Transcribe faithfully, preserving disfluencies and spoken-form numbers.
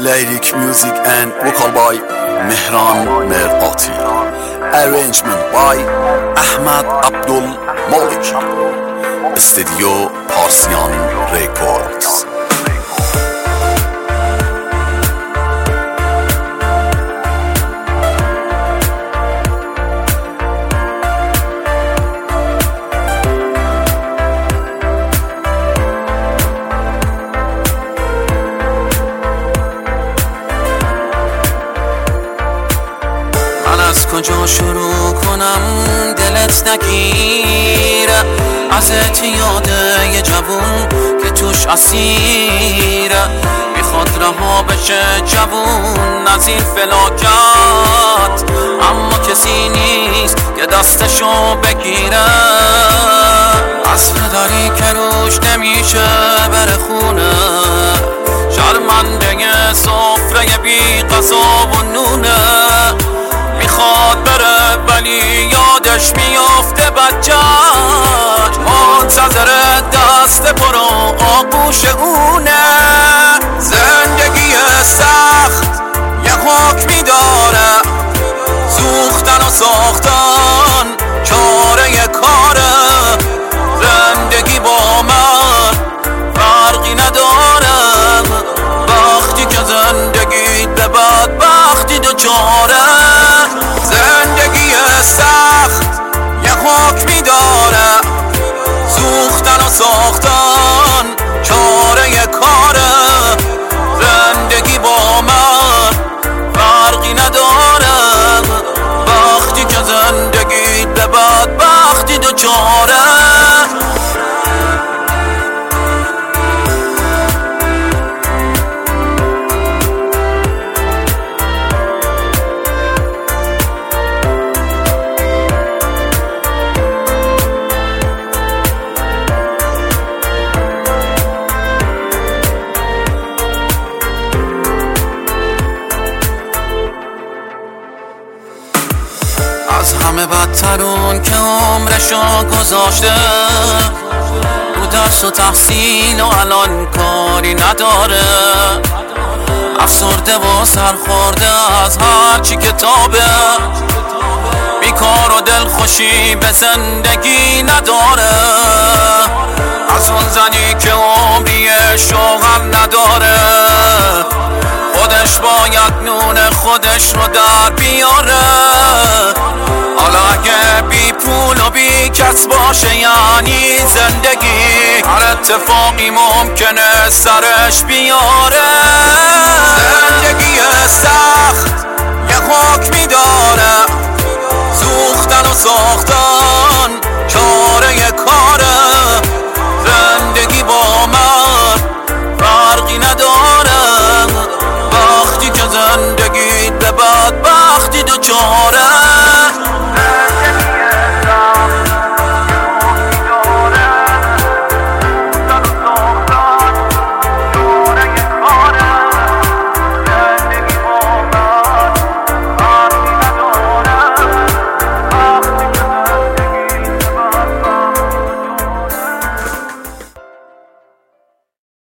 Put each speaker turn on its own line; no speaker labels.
Lyric music and vocal by Mehran Merati. Arrangement by Ahmad Abdul Malik. Studio Parsian Records.
کجا شروع کنم دلت نگیره، ازت یاده یه جوون که توش اسیره، میخواد رها بشه جوون از این فلاکت، اما کسی نیست که دستشو بگیره، اصل داری که روش نمیشه بره خونه، شرمنده سفره بی غذا و نونه، میخواد بره ولی یادش میافته بچه‌ش، منتظر دست پر آغوش اونه، زندگی سخت یه حکمی داره، سوختن و ساختن چاره کاره، زندگی با من فرقی نداره، وقتی که زندگی به بدبختی دوچاره، زندگی سخت یه حکمی داره، سوختن و ساختن چاره کاره، زندگی با من فرقی نداره، وقتی که زندگی به بدبختی دوچاره. از همه بدترون که عمرشو گذاشته، رو درس و تحصیل و الان کاری نداره، افسرده و سرخورده از هرچی کتابه، بیکار و دلخوشی به زندگی نداره، از اون زنی که عمری شوهر نداره، خودش باید نون خودش رو در بیاره، حالا اگه بی پول و بی کس باشه یعنی زندگی هر اتفاقی ممکنه سرش بیاره، زندگی سخت یه حکمی داره، سوختن و ساختن چاره کاره، زندگی با من فرقی نداره، وقتی که زندگی به بدبختی دوچاره.